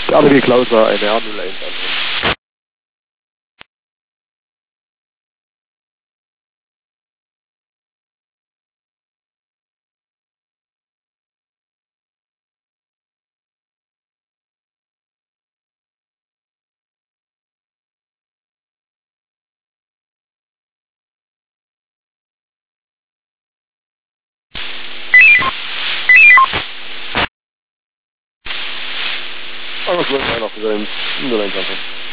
ABB Klauser, eine A01 an. Alles gut, einer auf der 01 an.